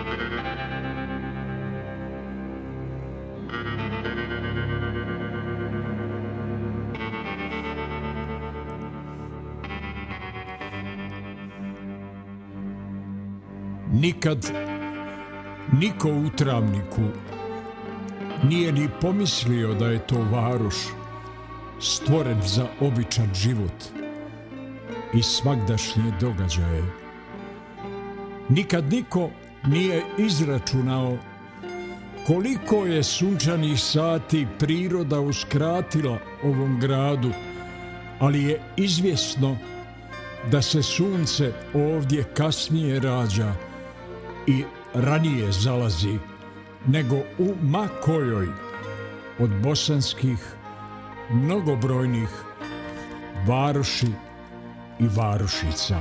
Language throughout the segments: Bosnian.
Nikad niko u Travniku nije ni pomislio da je to varoš stvoren za običan život i svagdašnje događaje. Nikad niko nije izračunao koliko je sunčanih sati priroda uskratila ovom gradu, ali je izvjesno da se sunce ovdje kasnije rađa i ranije zalazi nego u ma kojoj od bosanskih mnogobrojnih varoši i varošica.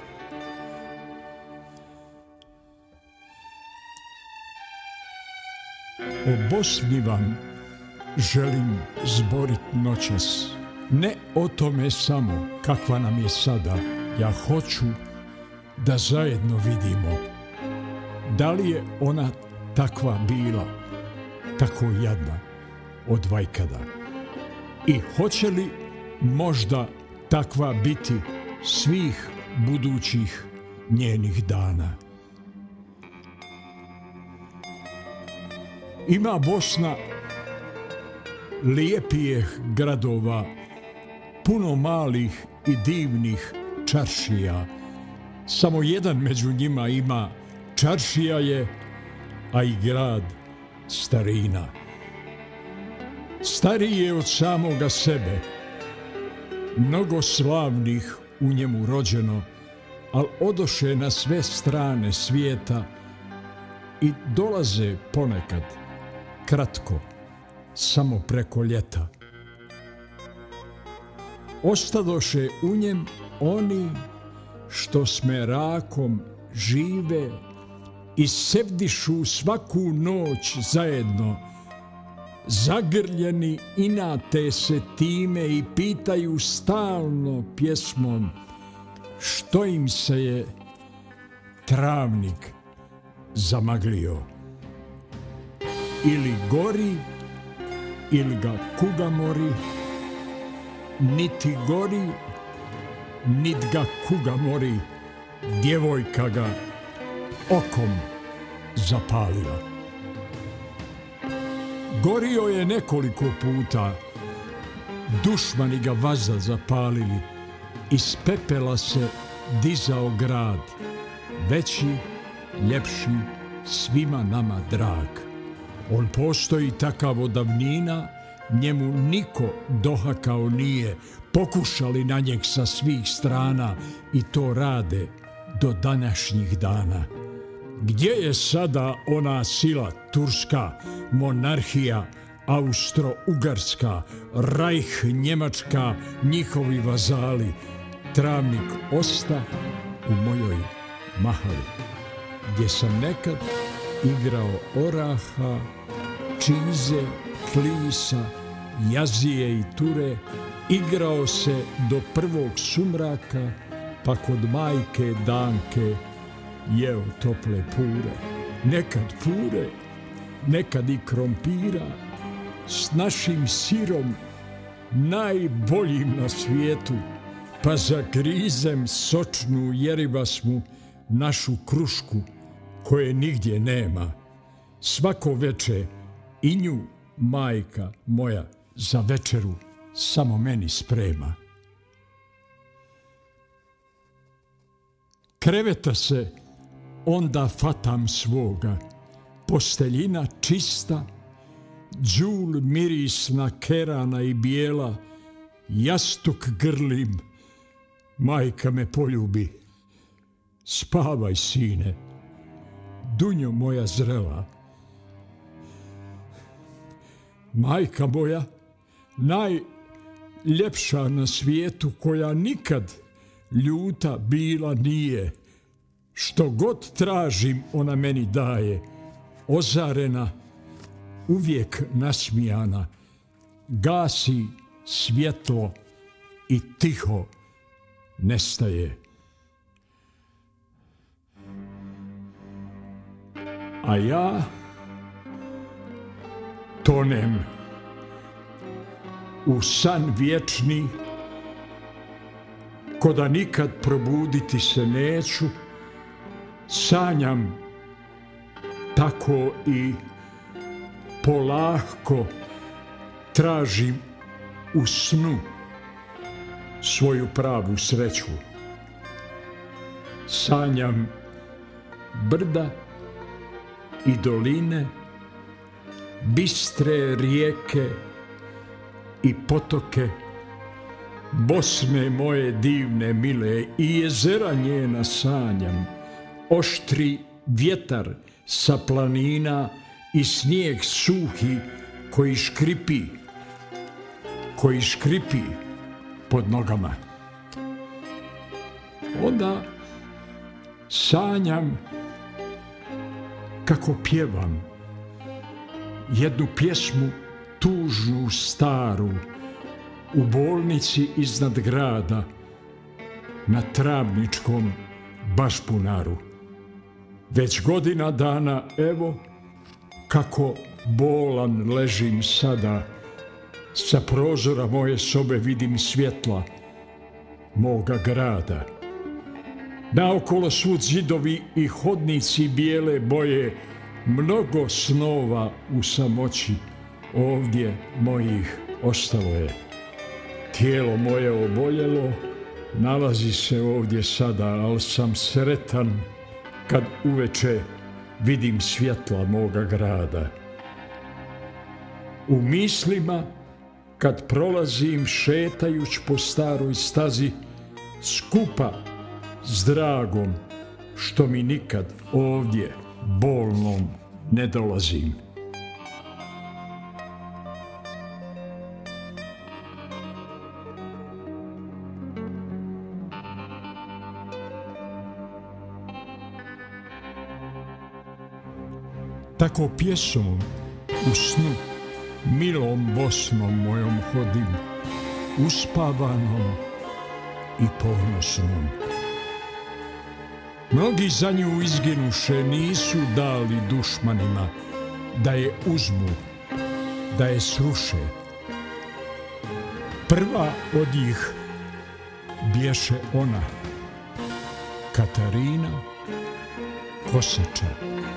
O Bosni vam želim zborit noćas, ne o tome samo kakva nam je sada. Ja hoću da zajedno vidimo da li je ona takva bila, tako jadna od vajkada, i hoće li možda takva biti svih budućih njenih dana. Ima Bosna lijepijeh gradova, puno malih i divnih čaršija. Samo jedan među njima ima, čaršija je, a i grad starina. Stariji je od samoga sebe, mnogo slavnih u njemu rođeno, al odoše na sve strane svijeta i dolaze ponekad, kratko, samo preko ljeta. Ostadoše u njem oni što s merakom žive i sevdišu svaku noć zajedno, zagrljeni inate se time i pitaju stalno pjesmom što im se je Travnik zamaglio. Ili gori, ili ga kuga mori, niti gori, nit ga kuga mori, djevojka ga okom zapalila. Gorio je nekoliko puta, dušmani ga vazda zapalili, iz pepela se dizao grad, veći, ljepši, svima nama drag. On postoji takav od davnina, njemu niko dohakao nije, pokušali na njeg sa svih strana i to rade do današnjih dana. Gdje je sada ona sila turska, monarhija austro-ugarska, rajh njemačka, njihovi vazali? Travnik osta u mojoj mahali, gdje sam nekad igrao oraha, čize, klisa, jazije i ture, igrao se do prvog sumraka, pa kod majke Danke jeo tople pure. Nekad pure, nekad i krompira, s našim sirom, najboljim na svijetu, pa za grizem sočnu jeribasmu, našu krušku koje nigdje nema. Svako veče i nju majka moja za večeru samo meni sprema. Kreveta se onda fatam svoga, posteljina čista, đul mirisna, kerana i bijela, jastuk grlim, majka me poljubi. Spavaj, sine, dunjo moja zrela. Majka moja, najljepša na svijetu, koja nikad ljuta bila nije, što god tražim ona meni daje, ozarena, uvijek nasmijana, gasi svjetlo i tiho nestaje. a ja tonem u san vječni, ko da nikad probuditi se neću, sanjam tako i polahko tražim u snu svoju pravu sreću. Sanjam brda i doline, bistre rijeke i potoke, Bosne moje divne mile i jezera njena sanjam, oštri vjetar sa planina i snijeg suhi koji škripi pod nogama. Onda sanjam kako pjevam jednu pjesmu tužnu staru u bolnici iznad grada na Travničkom bašpunaru. Već godina dana, evo, kako bolan ležim sada, sa prozora moje sobe vidim svjetla moga grada. Naokolo svud zidovi i hodnici bijele boje, mnogo snova u samoći ovdje mojih ostalo je. Tijelo moje oboljelo nalazi se ovdje sada, ali sam sretan kad uveče vidim svjetla moga grada. U mislima kad prolazim šetajuć po staroj stazi, skupa s dragom što mi nikad ovdje bolnom ne dolazim. Tako pjesom u snu milom Bosnom mojom hodim, uspavanom i ponosnom. Mnogi za nju izginuše nisu dali dušmanima da je uzmu, da je sruše. Prva od njih bješe ona, Katarina Kosača.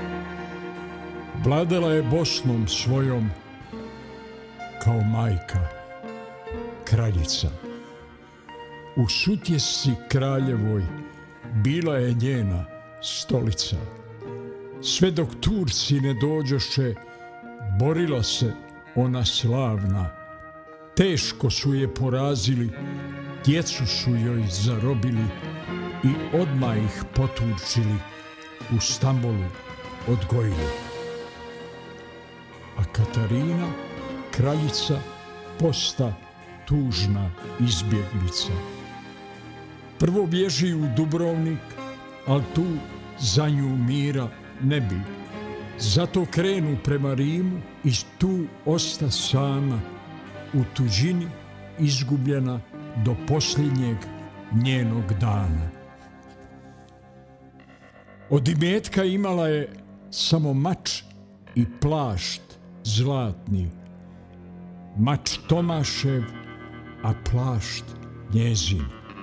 Vladala je Bosnom svojom kao majka, kraljica. U Sutjesci kraljevoj bila je njena stolica. Sve dok Turci ne dođoše, borila se ona slavna. Teško su je porazili, djecu su joj zarobili i odmah ih poturčili, u Stambolu odgojili. A Katarina, kraljica, posta tužna izbjeglica. Prvo bježi u Dubrovnik, al tu za nju mira ne bi. Zato krenu prema Rimu i tu osta sama, u tuđini izgubljena do posljednjeg njenog dana. Od imetka imala je samo mač i plašt zlatni, mač Tomašev, a plašt njezin.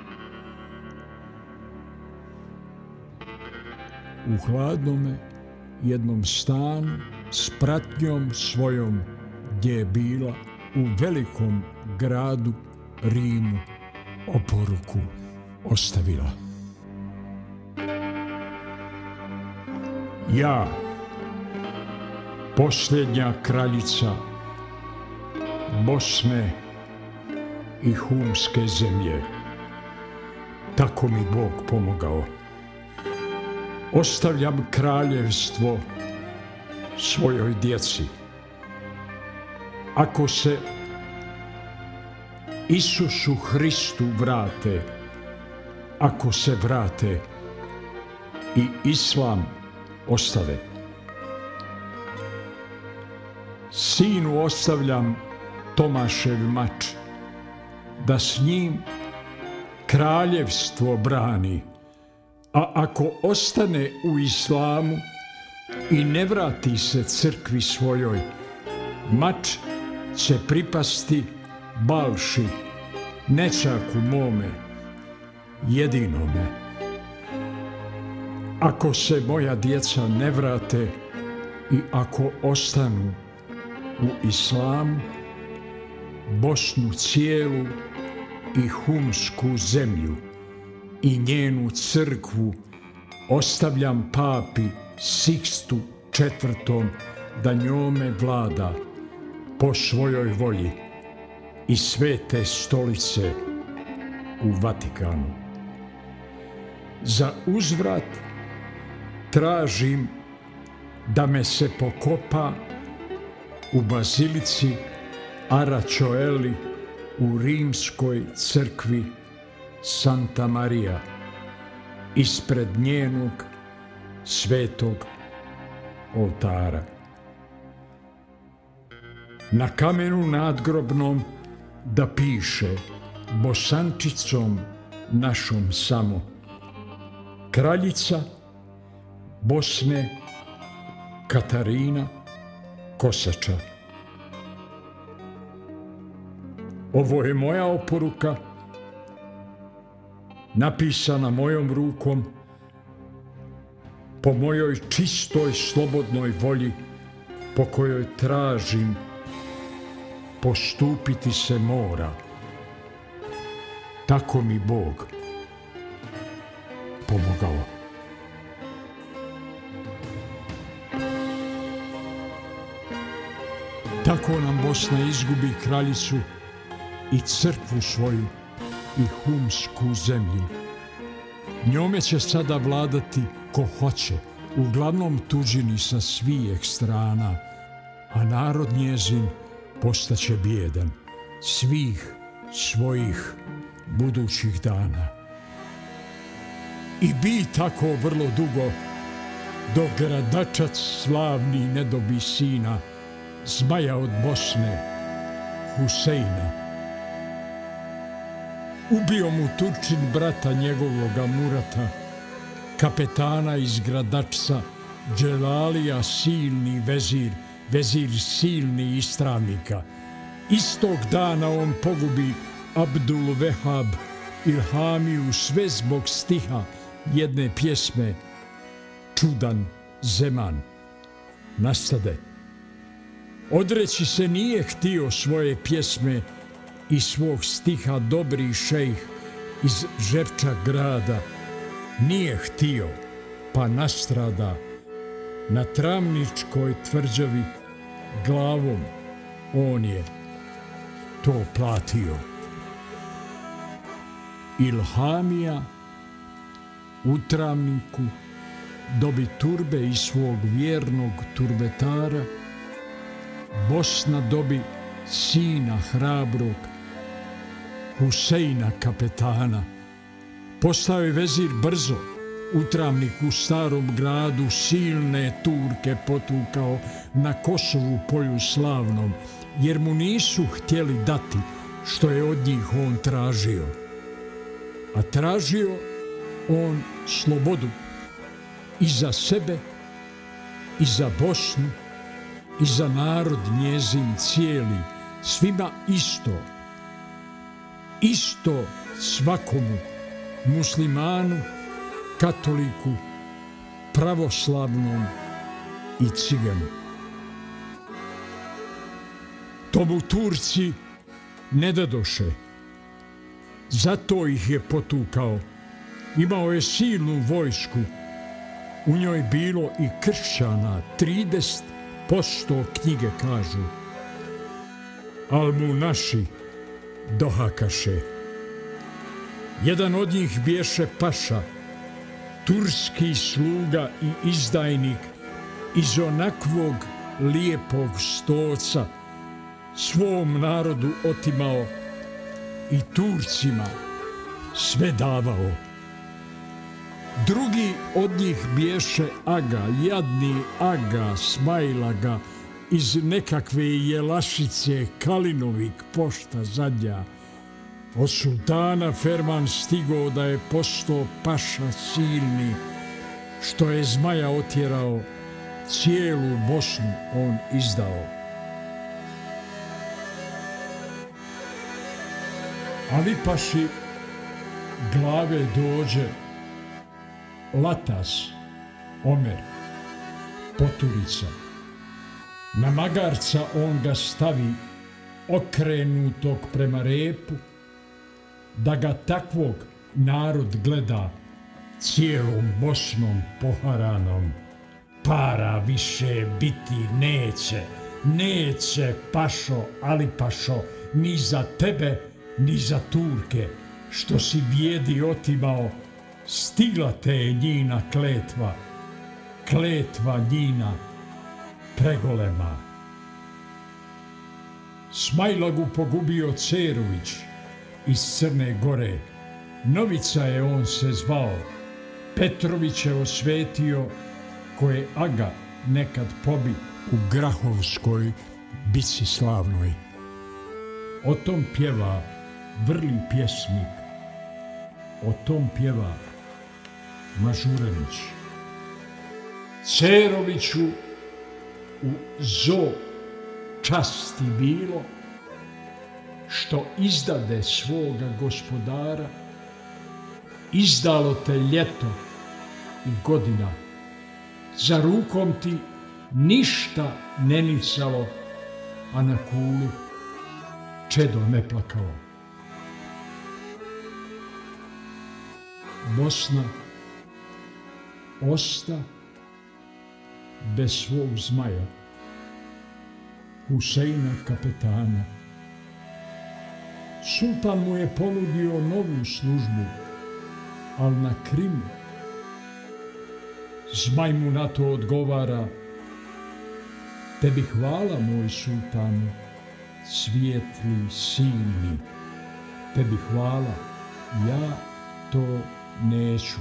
U hladnome jednom stanu s pratnjom svojom gdje je bila u velikom gradu Rimu oporuku ostavila. Ja, posljednja kraljica Bosne i Humske zemlje, tako mi Bog pomogao, ostavljam kraljevstvo svojoj djeci. Ako se Isusu Hristu vrate, ako se vrate i Islam ostave, sinu ostavljam Tomašev mač, da s njim kraljevstvo brani, a ako ostane u Islamu, i ne vrati se crkvi svojoj, mač će pripasti Balši, nećaku mome, jedinome. Ako se moja djeca ne vrate i ako ostanu u islamu, Bosnu cijelu i humsku zemlju i njenu crkvu ostavljam papi Sikstu IV. Da njome vlada po svojoj volji i Svete stolice u Vatikanu. Za uzvrat tražim da me se pokopa u bazilici Aracoeli u rimskoj crkvi Santa Maria ispred njenog svetog oltara. Na kamenu nadgrobnom da piše bosančicom našom samo: kraljica Bosne Katarina Kosača. Ovo je moja oporuka, napisana mojom rukom, po mojoj čistoj slobodnoj volji, po kojoj tražim postupiti se mora. Tako mi Bog pomogao. Tako nam Bosna izgubi kraljicu i crkvu svoju i humsku zemlju. Njome će sada vladati ko hoće, uglavnom tuđini sa svijeh strana, a narod njezin postaće bijedan svih svojih budućih dana. I bi tako vrlo dugo, dok gradačac slavni ne dobi sina, zmaja od Bosne, Huseina. Ubio mu Turčin brata njegovoga Murata, kapetana iz gradačca, Dželalija silni vezir, vezir silni istravnika. Istog dana on pogubi Abdul Vehab Ilhamiju, sve zbog stiha jedne pjesme Čudan zeman. Nastade. Odreći se nije htio svoje pjesme i svog stiha dobri šejh iz Žepča grada. Nije htio, pa nastrada na Travničkoj tvrđavi glavom. On je to platio. Ilhamija u Travniku dobi turbe iz svog vjernog turbetara, Bosna dobi sina hrabrog Huseina kapetana. Postao je vezir brzo, u Travniku starom gradu silne Turke potukao na Kosovu polju slavnom, jer mu nisu htjeli dati što je od njih on tražio. A tražio on slobodu i za sebe, i za Bosnu, i za narod njezin cijeli, svima isto. Isto svakomu, muslimanu, katoliku, pravoslavnom i ciganu. To mu Turci ne dadoše. Zato ih je potukao. Imao je silnu vojsku. U njoj bilo i kršćana, 30% knjige kažu. Al mu naši dohakaše. Jedan od njih biješe paša, turski sluga i izdajnik iz onakvog lijepog stoca, svom narodu otimao i Turcima sve davao. Drugi od njih biješe Aga, jadni Aga Smajlaga iz nekakve Jelašice, Kalinovik pošta zadnja. Od sultana Ferman stigao da je postao paša silni, što je zmaja otjerao cijelu Bosnu on izdao. Ali paši glave dođe Latas, Omer, Poturica. Na magarca on ga stavi okrenutog prema repu, da ga takvog narod gleda cijelom Bosnom poharanom. Para više biti neće, neće pašo, ali pašo, ni za tebe, ni za Turke, što si bijedi otimao. Stigla te je njina kletva, kletva njina pregolema. Smajlagu pogubio Cerović iz Crne Gore. Novica je on se zvao. Petrović je osvetio, koje Aga nekad pobi u Grahovskoj bici slavnoj. O tom pjeva vrli pjesnik, o tom pjeva Mažuranić. Ceroviću u zo časti bilo, što izdade svoga gospodara, izdalo te ljeto i godina, za rukom ti ništa ne nicalo, a na kuli čedo ne plakalo. Bosna osta bez svog zmaja, Huseina kapetana. Sultan mu je ponudio novu službu, ali na Krimu. Zmaj mu na to odgovara: tebi hvala, moj sultanu, svijetli, silni, tebi hvala, ja to neću.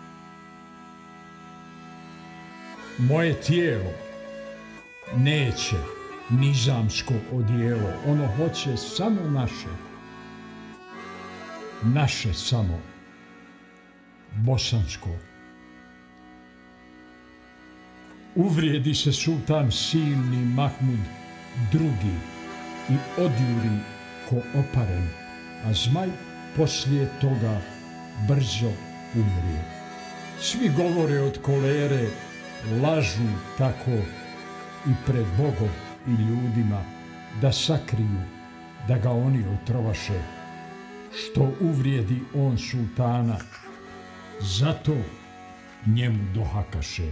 Moje tijelo neće nizamsko odijelo, ono hoće samo naše, naše samo, bosansko. Uvrijedi se sultan silni Mahmud II i odjuri ko oparen, a Zmaj poslije toga brzo umrije. Svi govore od kolere, lažu tako i pred Bogom i ljudima, da sakriju, da ga oni otrovaše, što uvrijedi on sultana, zato njemu dohakaše.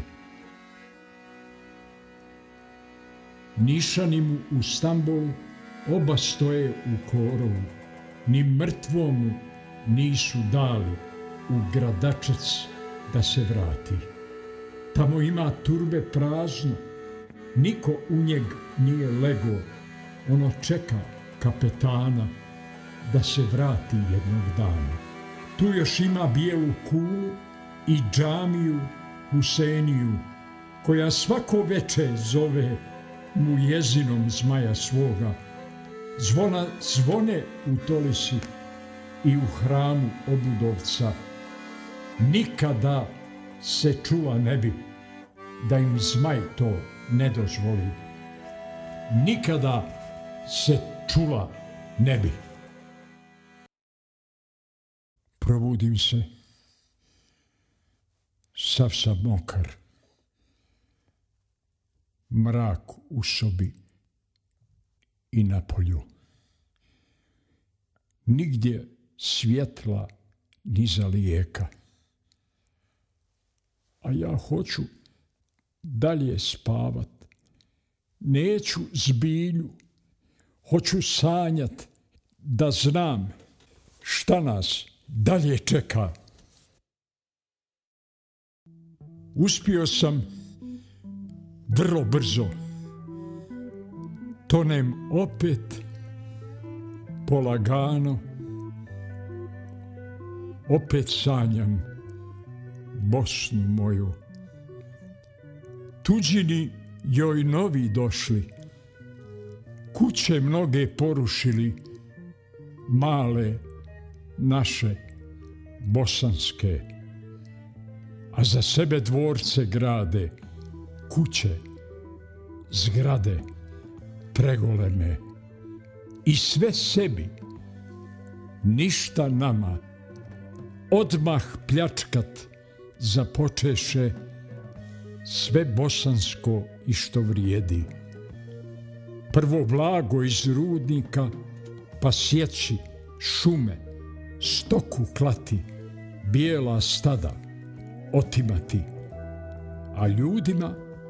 Nišani mu u Stambolu oba stoje u korovu, ni mrtvomu nisu dali u Gradačac da se vrati. Tamo ima turbe prazno, niko u njeg nije lego, ono čeka kapetana da se vrati jednog dana. Tu još ima bijelu kulu i džamiju Huseniju, koja svako veče zove mu jezinom Zmaja svoga. Zvona zvone u Tolisi i u hramu Obudovca. Nikada se čula ne bi da im Zmaj to ne dozvoli. Nikada se čula ne bi. Probudim se, sav sam mokar. Mrak u sobi i na polju. Nigdje svjetla ni za lijeka. A ja hoću dalje spavat. Neću zbilju. Hoću sanjat da znam šta nas dalje čeka. Uspio sam vrlo brzo. Tonem opet polagano. Opet sanjam Bosnu moju. Tuđini joj novi došli. Kuće mnoge porušili. Male naše bosanske. A za sebe dvorce grade. kuće, zgrade, pregoleme i sve sebi, ništa nama, odmah pljačkat započeše sve bosansko i što vrijedi. Prvo blago iz rudnika, pa sjeći šume, stoku klati, bijela stada otimati, a ljudima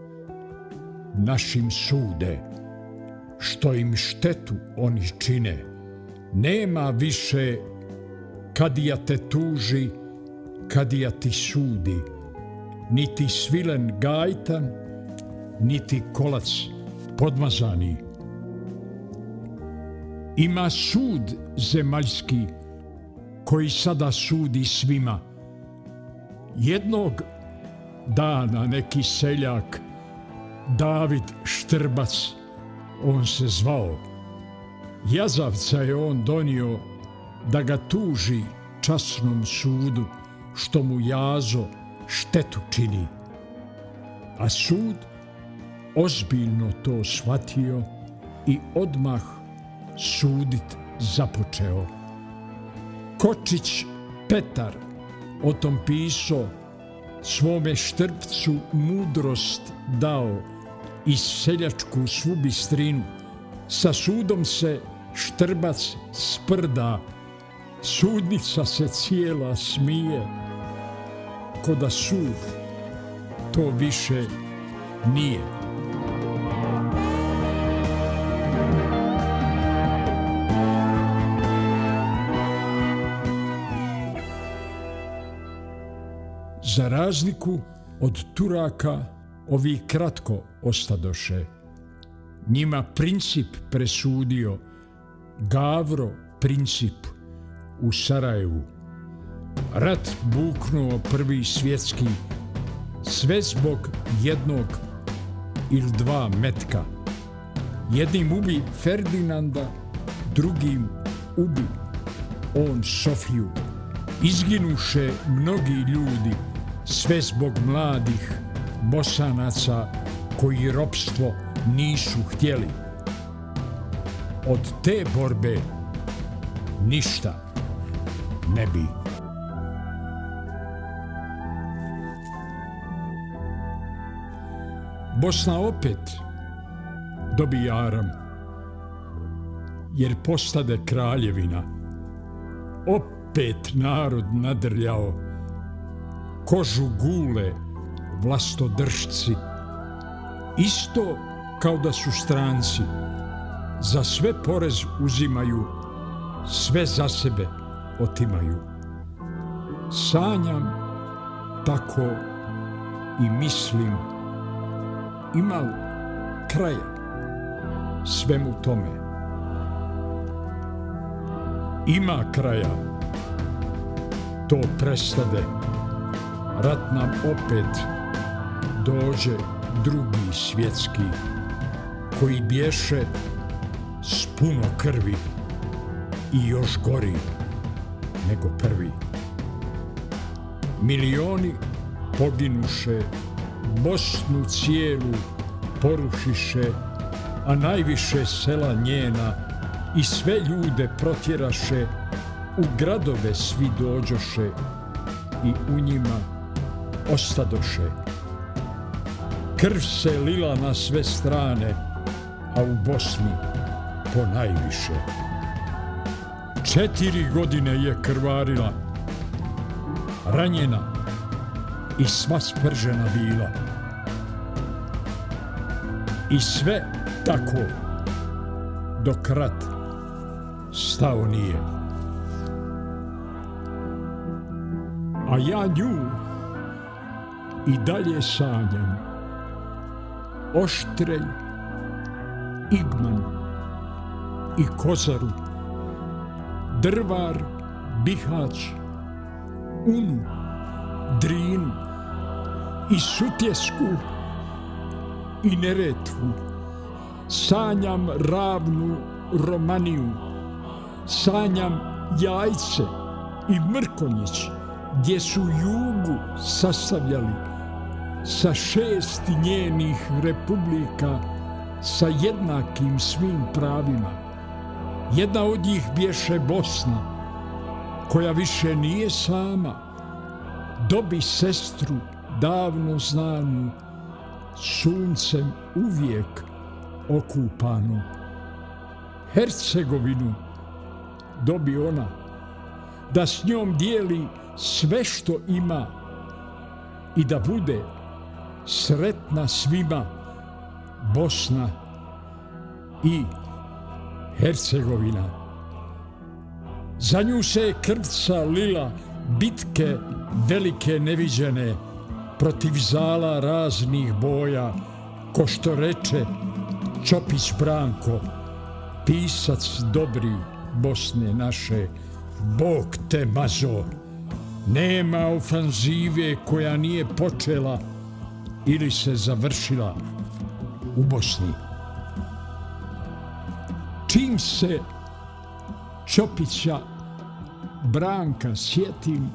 našim sude, što im štetu oni čine. Nema više kadija te tuži, kadija ti sudi, niti svilen gajtan, niti kolac podmazani. Ima sud zemaljski koji sada sudi svima. Jednog dana neki seljak, David Štrbac, on se zvao, jazavca je on donio da ga tuži časnom sudu što mu jazo štetu čini. A sud ozbiljno to shvatio i odmah sudit započeo. Kočić Petar o tom pisao, svome Štrbcu mudrost dao i seljačku svu bistrinu. Sa sudom se Štrbac sprda, sudnica se cijela smije, ko da sud to više nije. Za razliku od Turaka, ovi kratko ostadoše. Njima princip presudio, Gavro Princip u Sarajevu. Rat buknuo prvi svjetski, sve zbog jednog ili dva metka. Jednim ubi Ferdinanda, drugim ubi on Sofiju. Izginuše mnogi ljudi, sve zbog mladih Bosanaca koji ropstvo nisu htjeli. Od te borbe ništa ne bi. Bosna opet dobi aram, jer postade kraljevina. Opet narod nadrljao, kožu gule vlastodržci, isto kao da su stranci. Za sve porez uzimaju, sve za sebe otimaju. Sanjam tako i mislim, ima li kraja svemu tome? Ima kraja, to prestade, rat nam opet dođe drugi svjetski, koji bješe s puno krvi i još gori nego prvi. Milioni poginuše, Bosnu cijelu porušiše, a najviše sela njena i sve ljude protjeraše, u gradove svi dođoše i u njima ostadoše. Krv se lila na sve strane, a u Bosni ponajviše. 4 godine je krvarila, ranjena i sva spržena bila. I sve tako dok rat stao nije. A ja nju i dalje sanjam. Oštrelj, Igman i Kozaru, Drvar, Bihać, Unu, Drinu i Sutjesku i Neretvu. Sanjam ravnu Romaniju, sanjam Jajce i Mrkonjić, gdje su Jugu sastavljali. sa 6 njenih republika sa jednakim svim pravima. Jedna od njih bješe Bosna, koja više nije sama, dobi sestru davno znanu, suncem uvijek okupanu. Hercegovinu dobi ona, da s njom dijeli sve što ima i da bude sretna svima Bosna i Hercegovina. Za nju se je krvca lila, bitke velike neviđene, protiv zala raznih boja, ko što reče Čopić Branko, pisac dobri Bosne naše, Bog te mazo, nema ofanzive koja nije počela ili se završila u Bosni. Čim se Čopića Branka sjetim,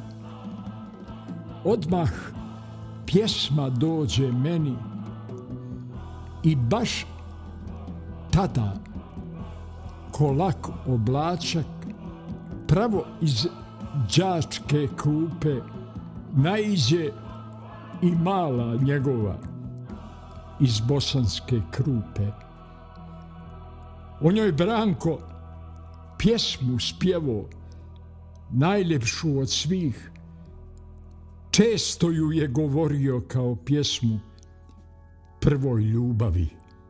odmah pjesma dođe meni i baš tada ko lak oblačak pravo iz đačke klupe naiđe i mala njegova iz bosanske Krupe. O njoj Branko pjesmu spjevo najljepšu od svih, često ju je govorio kao pjesmu prvoj ljubavi.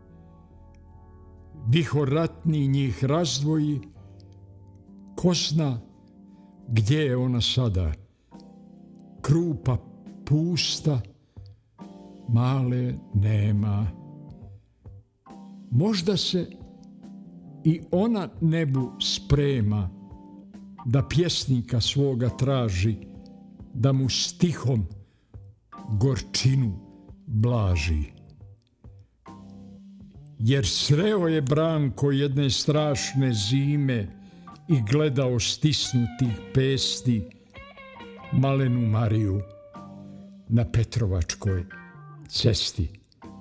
Vihor ratni njih razdvoji, ko zna gdje je ona sada. Krupa pusta, male nema. Možda se i ona nebu sprema, da pjesnika svoga traži, da mu stihom gorčinu blaži. Jer sreo je Branko jedne strašne zime i gledao stisnutih pesti malenu Mariju na Petrovačkoj cesti.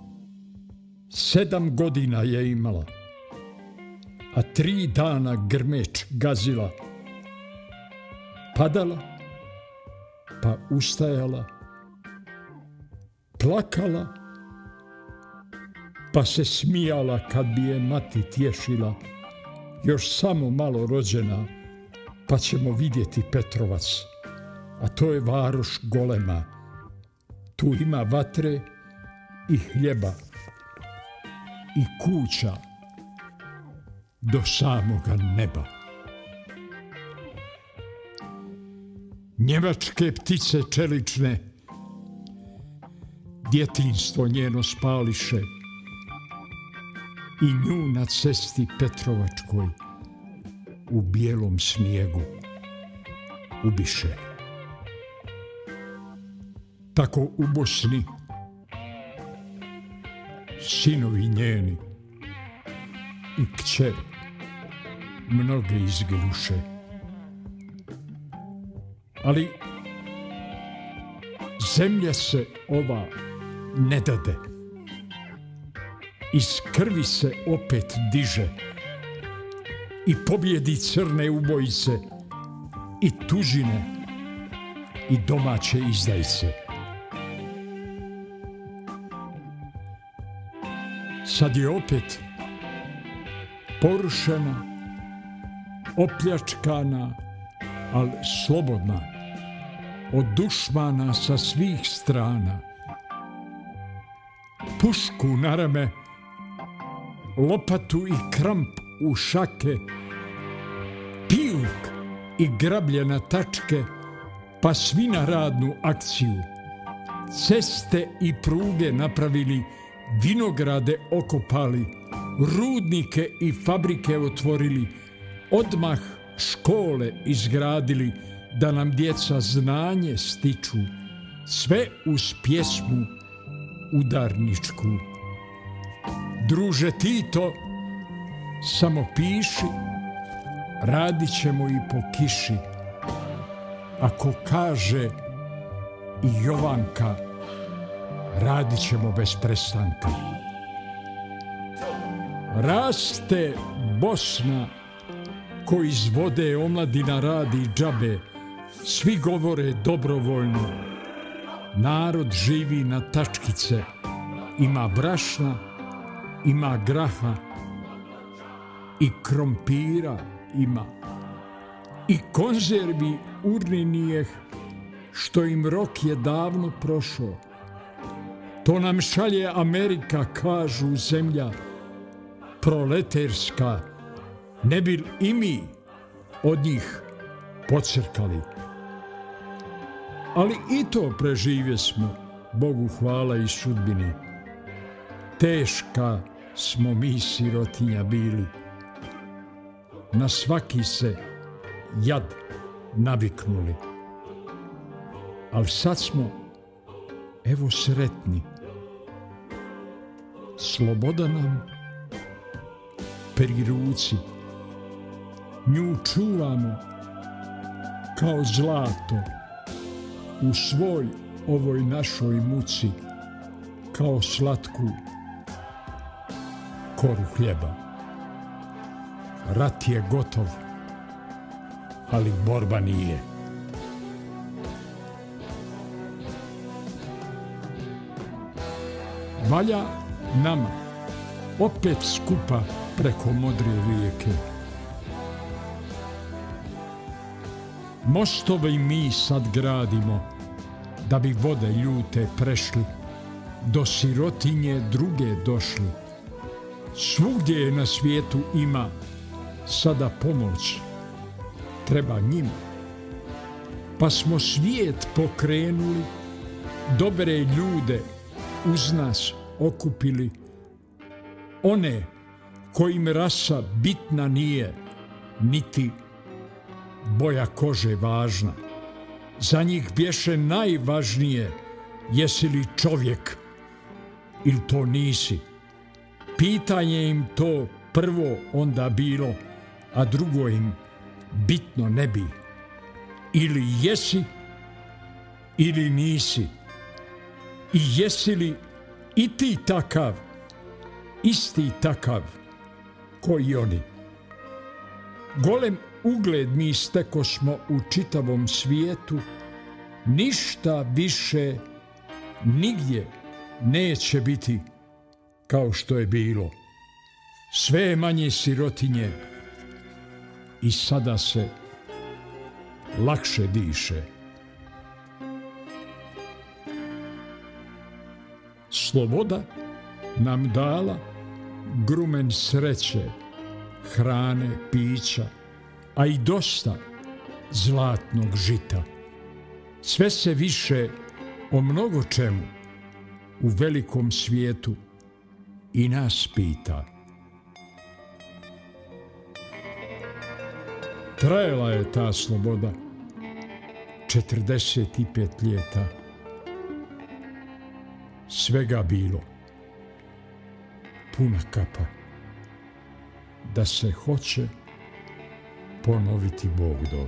7 godina je imala, a 3 dana grmeč gazila. Padala, pa ustajala, plakala, pa se smijala kad bi je mati tješila. Još samo malo rođena, pa ćemo vidjeti Petrovac, a to je varoš golema. Tu ima vatre i hljeba i kuća do samoga neba. Njemačke ptice čelične djetinjstvo njeno spališe i nju na cesti Petrovačkoj u bijelom snijegu ubiše. Tako u Bosni sinovi njeni i kćeri mnoge izginuše. Ali zemlja se ova ne dade. Iz krvi se opet diže i pobjedi crne ubojice i tužine i domaće izdajice. Sad je opet porušena, opljačkana, ali slobodna od dušmana sa svih strana. Pušku na rame, lopatu i kramp u šake, piluk i grablje na tačke, pa svi na radnu akciju. Ceste i pruge napravili, vinograde okopali, rudnike i fabrike otvorili, odmah škole izgradili, da nam djeca znanje stiču, sve uz pjesmu udarničku. Druže Tito, samo piši, radit ćemo i po kiši. Ako kaže i Jovanka, radit ćemo bez prestanka. Raste Bosna, ko iz vode omladina radi džabe, svi govore dobrovoljno. Narod živi na tačkice, ima brašna, ima graha i krompira ima. I konzervi urninijeh, što im rok je davno prošao. To nam šalje Amerika, kažu zemlja proleterska, ne bi i mi od njih pocrkali. Ali i to preživje smo, Bogu hvala i sudbini. Teška smo mi sirotinja bili. Na svaki se jad naviknuli. Ali sad smo, evo, sretni. Sloboda nam pri ruci. Nju čuvamo kao zlato u svoj ovoj našoj muci, kao slatku koru hljeba. Rat je gotov, ali borba nije. Valja nama opet skupa preko modre rijeke. Mostove mi sad gradimo, da bi vode ljute prešli, do sirotinje druge došli. Svugdje je na svijetu ima sada pomoć, treba njima. Pa smo svijet pokrenuli, dobre ljude uz nas okupili, one kojim rasa bitna nije, niti boja kože važna. Za njih bješe najvažnije, jesi li čovjek ili to nisi. Pitanje im to prvo onda bilo, a drugo im bitno ne bi. Ili jesi ili nisi. I jesi li i ti takav, isti takav koji oni. Golem ugled mi stekosmo u čitavom svijetu, ništa više nigdje neće biti kao što je bilo. Sve je manje sirotinje i sada se lakše diše. Sloboda nam dala grumen sreće, hrane, pića, a i dosta zlatnog žita. Sve se više o mnogo čemu u velikom svijetu i nas pita. Trajala je ta sloboda 45 ljeta. Svega bilo, puna kapa, da se hoće ponoviti Bog do.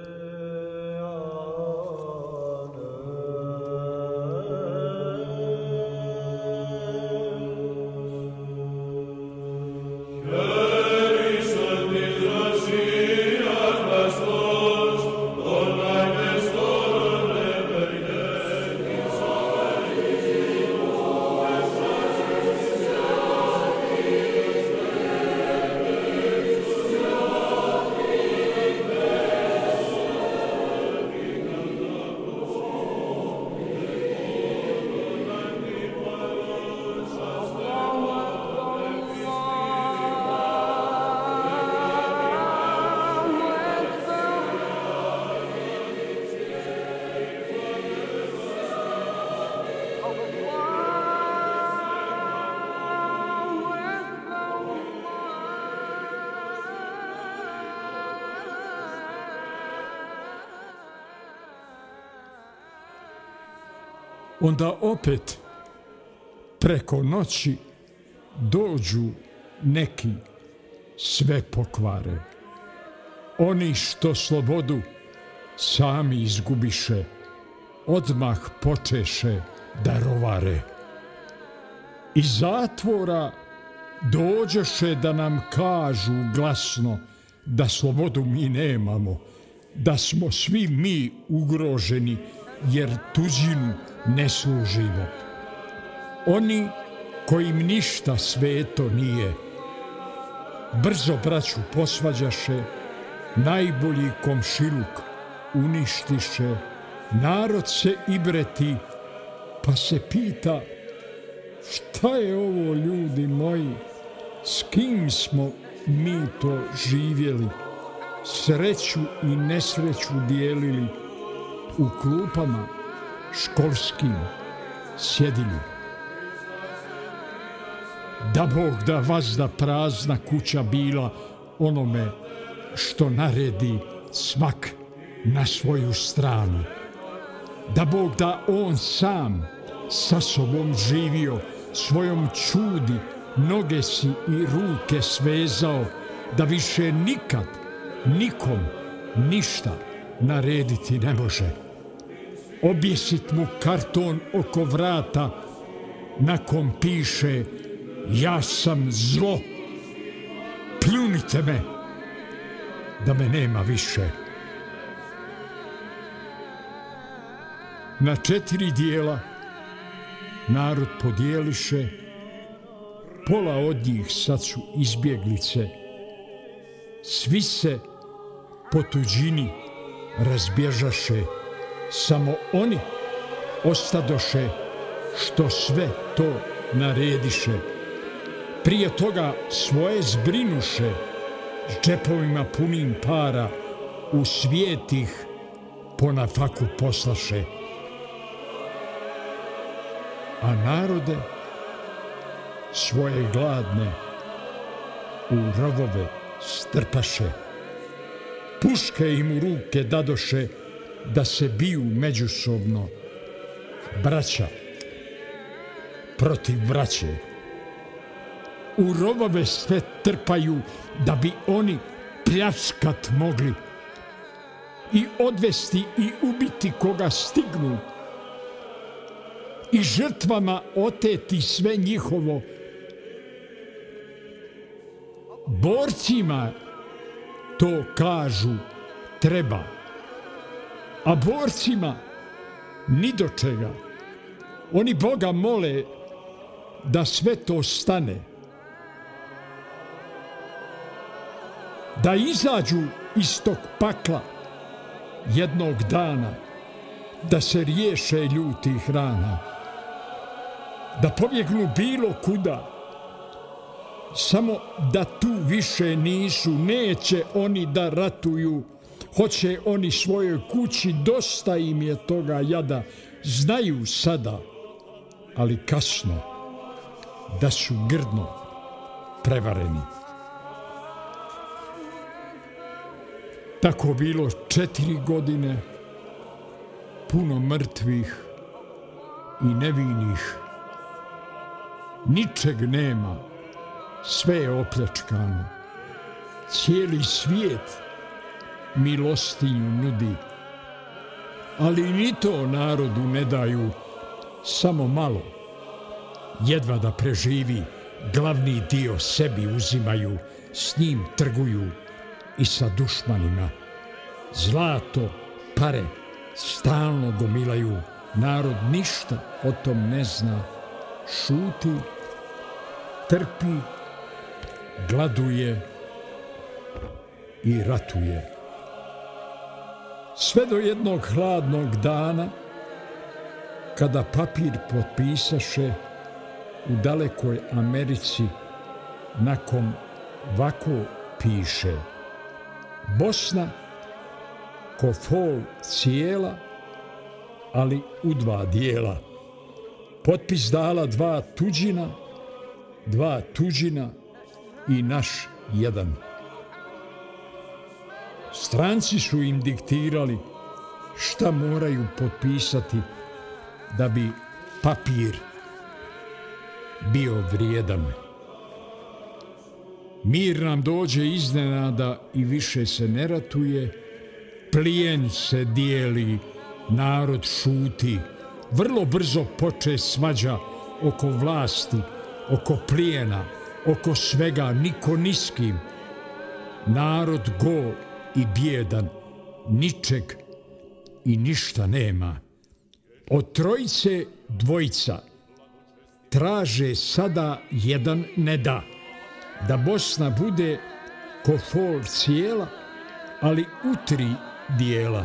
Onda opet preko noći dođu neki, sve pokvare. Oni što slobodu sami izgubiše, odmah počeše da rovare. Iz zatvora dođoše da nam kažu glasno da slobodu mi nemamo, da smo svi mi ugroženi jer tuđinu ne služimo. Oni kojim ništa sveto nije, brzo braću posvađaše, najbolji komšiluk uništiše, narod se ibreti, pa se pita šta je ovo, ljudi moji, s kim smo mi to živjeli, sreću i nesreću dijelili, u klupama školskim sjedili. Da Bog da vazda prazna kuća bila onome što naredi svak na svoju stranu. Da Bog da on sam sa sobom živio, svojom čudi noge si i ruke svezao, da više nikad nikom ništa narediti ne može. Objesit mu karton oko vrata na kom piše ja sam zlo, pljunite me da me nema više. Na 4 dijela narod podijeliše, pola od njih sad su izbjeglice, svi se po tuđini razbježaše, samo oni ostadoše što sve to narediše. Prije toga svoje zbrinuše, s džepovima punim para u svijet ih po nafaku poslaše. A narode svoje gladne u rovove strpaše, puške im u ruke dadoše da se biju međusobno, braća protiv braće. U rovove sve trpaju da bi oni pljačkat mogli i odvesti i ubiti koga stignu i žrtvama oteti sve njihovo. Borcima to kažu treba, a borcima ni do čega. Oni Boga mole da sve to stane, da izađu iz tog pakla jednog dana, da se riješe ljutih rana, da pobjegnu bilo kuda, samo da tu više nisu. Neće oni da ratuju, hoće oni svojoj kući, dosta im je toga jada. Znaju sada, ali kasno, da su grdno prevareni. Tako bilo 4 godine, puno mrtvih i nevinih. Ničeg nema, sve je opljačkano. Cijeli svijet milostinju nudi, ali ni to narodu ne daju, samo malo, jedva da preživi, glavni dio sebi uzimaju, s njim trguju i sa dušmanima. Zlato, pare stalno gomilaju, narod ništa o tom ne zna, šuti, trpi, gladuje i ratuje. Sve do jednog hladnog dana, kada papir potpisaše u dalekoj Americi, na kom ovako piše: Bosna ko fol cijela, ali u 2 dijela. Potpis dala 2 tuđina i naš jedan. Stranci su im diktirali šta moraju potpisati da bi papir bio vrijedan. Mir nam dođe iznenada i više se ne ratuje, plijen se dijeli Narod šuti, vrlo brzo poče svađa oko vlasti, oko plijena, oko svega, niko ni s kim. Narod gol i bijedan, ničeg i ništa nema. Od trojice dvojica traže sada jedan ne da. Da Bosna bude ko fol cijela, ali u 3 dijela.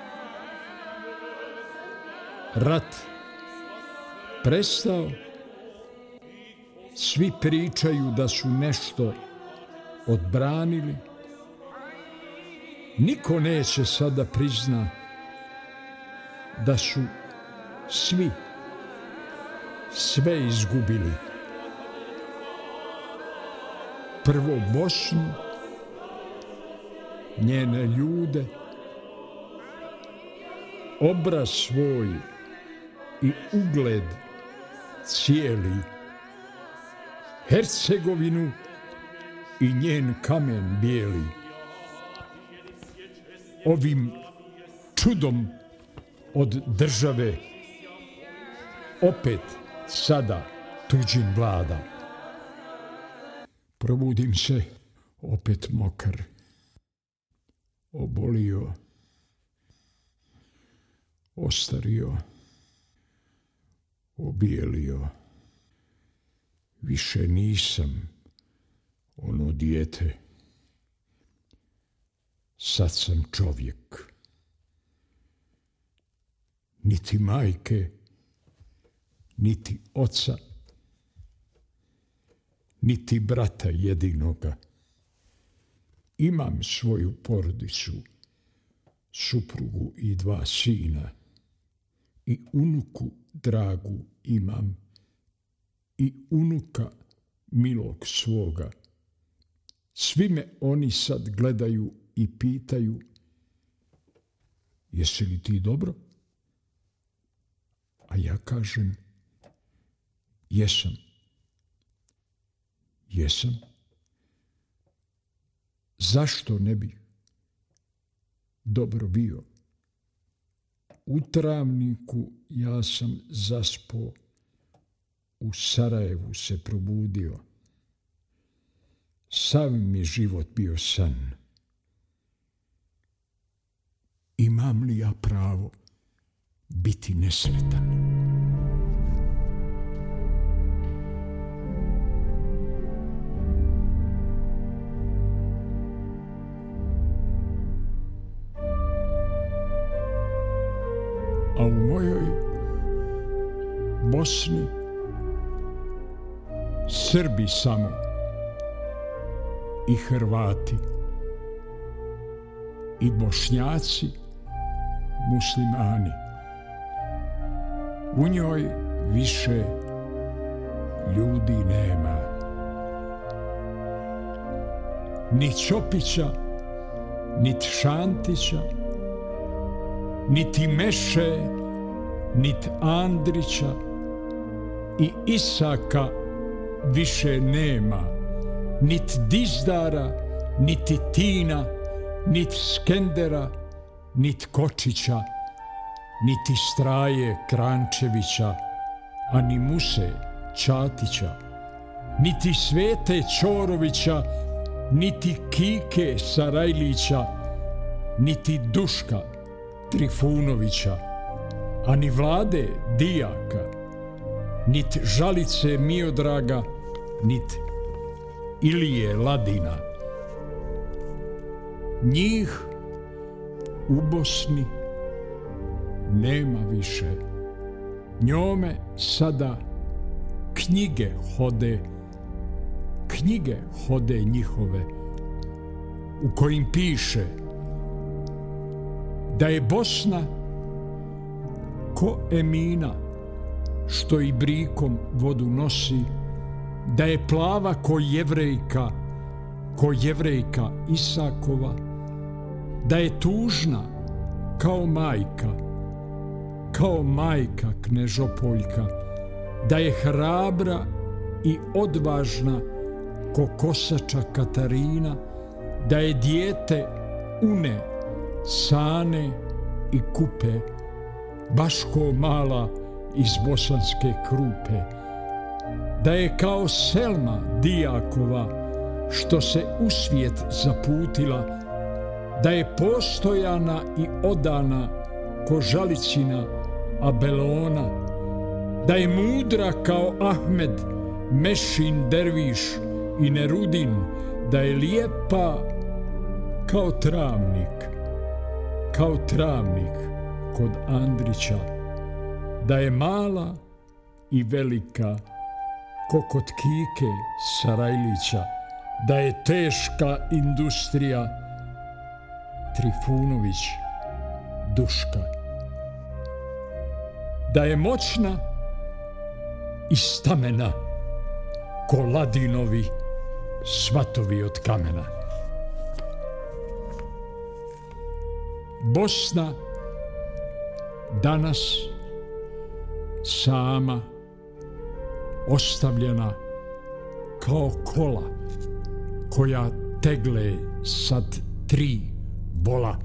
Rat prestao, svi pričaju da su nešto odbranili. Niko neće sada prizna da su svi sve izgubili. Prvo Bosnu, njene ljude, obraz svoj i ugled cijeli, Hercegovinu i njen kamen bijeli. Ovim čudom od države opet sada tuđin vlada. Probudim se opet mokar, obolio, ostario, obijelio. Više nisam ono dijete, sad sam čovjek. Niti majke, niti oca, niti brata jedinoga. Imam svoju porodicu, suprugu i 2 sina, i unuku dragu imam, i unuka milog svoga. Svi me oni sad gledaju i pitaju: jesi li ti dobro? A ja kažem: jesam. Jesam. Zašto ne bi dobro bio? U Travniku ja sam zaspao, u Sarajevu se probudio. Sav mi život bio san. Imam li ja pravo biti nesretan? A u mojoj Bosni Srbi samo i Hrvati i Bošnjaci, muslimani. U njoj više ljudi nema. Ni Ćopića, niti Šantića, niti Meše, niti Andrića i Isaka više nema. Niti Dizdara, niti Tina, niti Skendera, niti Kočića, niti Straje Krančevića, a ni Muse Čatića, niti Svete Ćorovića, niti Kike Sarajlića, niti Duška Trifunovića, a ni Vlade Dijaka, niti Žalice Miodraga, niti Ilije Ladina. Njih u Bosni nema više. Njome sada knjige hode njihove, u kojim piše da je Bosna ko Emina što i brikom vodu nosi, da je plava ko Jevrejka Isakova, da je tužna kao majka Knežopoljka, da je hrabra i odvažna ko Kosača Katarina, da je dijete Une, Sane i Kupe, baš ko mala iz Bosanske Krupe, da je kao Selma Dijakova što se u svijet zaputila, da je postojana i odana ko Žalicina Abelona, da je mudra kao Ahmed Mešin Derviš i Nerudin, da je lijepa kao travnik kod Andrića, da je mala i velika ko kod Kike Sarajlića, da je teška industrija Trifunović Duška, da je moćna i stamena ko Ladinovi svatovi od kamena. Bosna danas sama, ostavljena kao kola koja tegle sad 3 bola.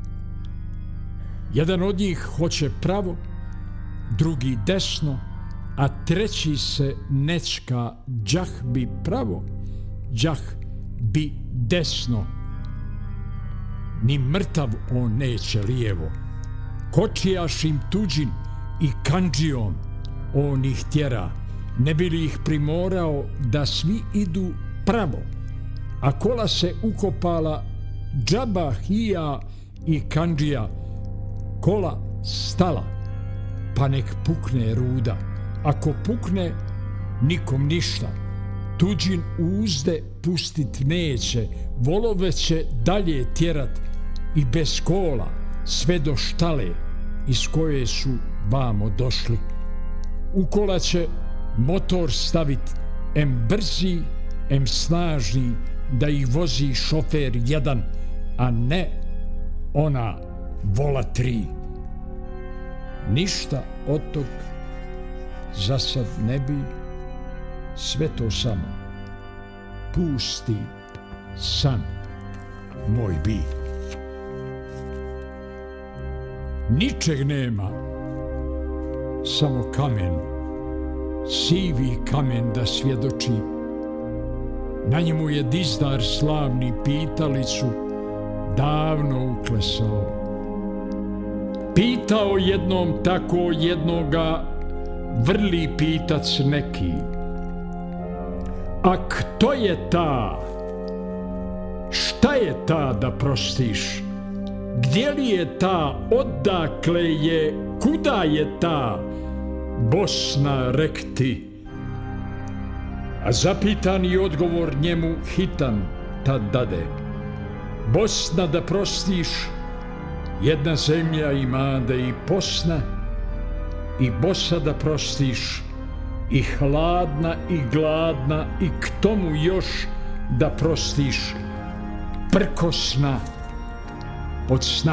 Jedan od njih hoće pravo, drugi desno, a treći se nečka đah bi pravo, đah bi desno. Ni mrtav on neće lijevo, kočijašim tuđin i kandžijom on ih tjera, ne bi li ih primorao da svi idu pravo, a kola se ukopala džaba hija i kandžija, kola stala, pa nek pukne ruda, ako pukne nikom ništa, tuđin uzde pustit neće, volove će dalje tjerat i bez kola sve do štale iz koje su vamo došli. U kola će motor stavit em brzi, em snažni, da ih vozi šofer jedan, a ne ona vola 3. Ništa od tog za sad ne bi, sve to samo pusti san moj bi. Ničeg nema, samo kamen, sivi kamen da svjedoči. Na njemu je dizdar slavni pitalicu davno uklesao. Pitao jednom tako jednoga vrli pitac neki: a kto je ta? Šta je ta da prostiš? Gdje li je ta? Odakle je? Kuda je ta? Bosna rekti. A zapitani odgovor njemu hitan tad dade: Bosna da prostiš, jedna zemlja imade i posna, i bosa da prostiš, i hladna i gladna, i k tomu još da prostiš, prkosna od sna.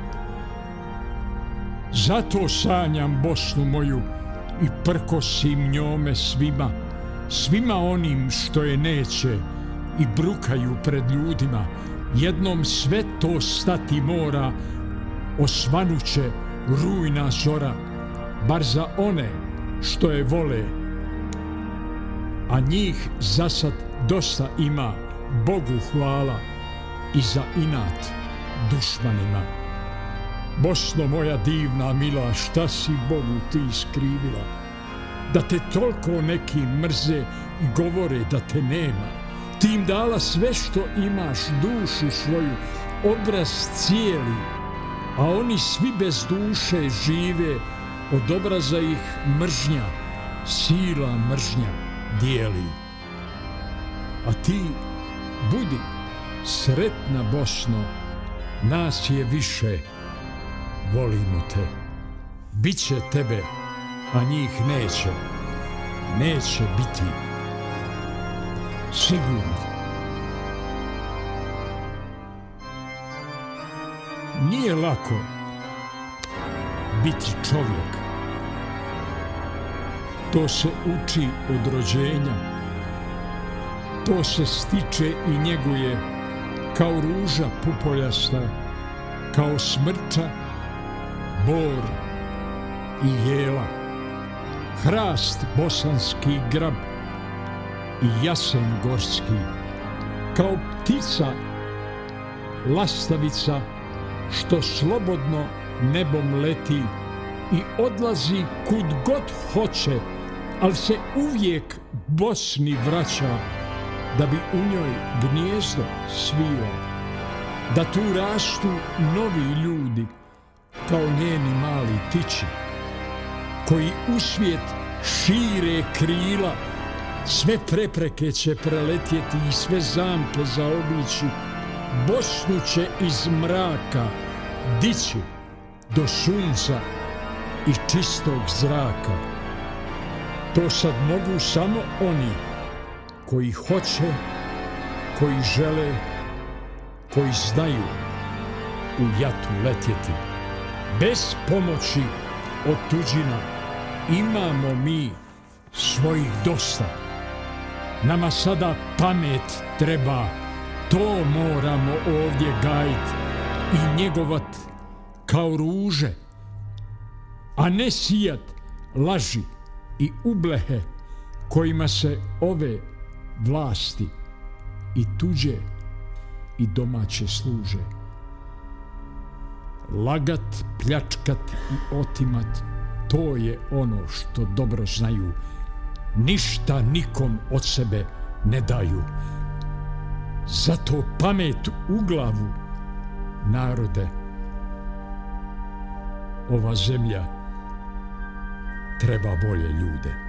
Zato sanjam Bosnu moju i prkosim njome svima onim što je neće i brukaju pred ljudima. Jednom sve to stati mora, osvanuće rujna zora, bar za one što je vole, a njih zasad dosta ima, Bogu hvala, i za inat dušmanima. Bosno moja divna mila, šta si Bogu ti skrivila, da te toliko neki mrze i govore da te nema? Ti im dala sve što imaš, dušu svoju, obraz cijeli, a oni svi bez duše žive, od obraza ih mržnja, sila mržnja dijeli. A ti budi sretna Bosno, nas je više, volimo te. Biće tebe, a njih neće biti. Sigurno. Nije lako biti čovjek. To se uči od rođenja. To se stiče i njeguje kao ruža pupoljasta, kao smrča, bor i jela, hrast bosanski grab i jasen gorski, kao ptica lastavica što slobodno nebom leti i odlazi kud god hoće, ali se uvijek Bosni vraća da bi u njoj gnijezdo svila, da tu rastu novi ljudi kao njeni mali tići, koji u svijet šire krila, sve prepreke će preletjeti i sve zamke zaobići, Bosnu će iz mraka dići do sunca i čistog zraka. To sad mogu samo oni koji hoće, koji žele, koji znaju u jatu letjeti. Bez pomoći od tuđina imamo mi svojih dosta. Nama sada pamet treba, to moramo ovdje gajit i njegovat kao ruže, a ne sijat laži i ublehe kojima se ove vlasti i tuđe i domaće služe. Lagat, pljačkat i otimat, to je ono što dobro znaju. Ništa nikom od sebe ne daju. Zato pamet u glavu, narode. Ova zemlja treba bolje ljude.